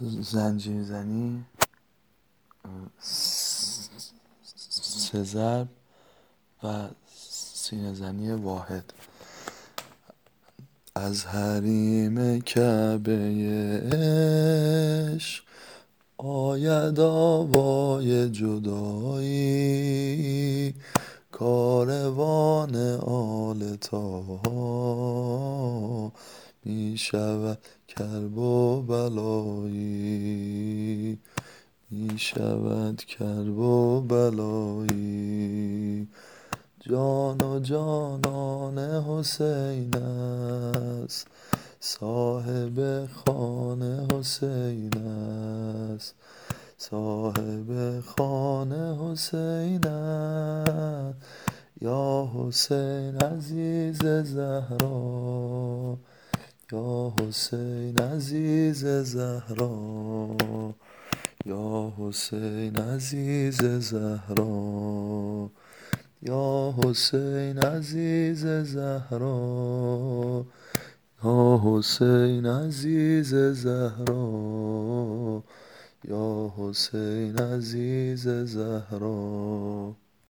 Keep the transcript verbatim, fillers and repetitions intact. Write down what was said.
زنجیر زنی سه ضرب و سینه زنی واحد. از حریم کعبه عشق آید آوای جدایی، کاروان آل طاها می شود کرب و بلایی، می شود کرب و بلایی. جان و جانان حسین است، صاحب خانه حسین است، صاحب خانه حسین است. یا حسین عزیز زهرا، یا حسین عزیز زهرا، یا حسین عزیز زهرا، یا حسین عزیز زهرا، یا حسین عزیز زهرا، یا حسین عزیز زهرا.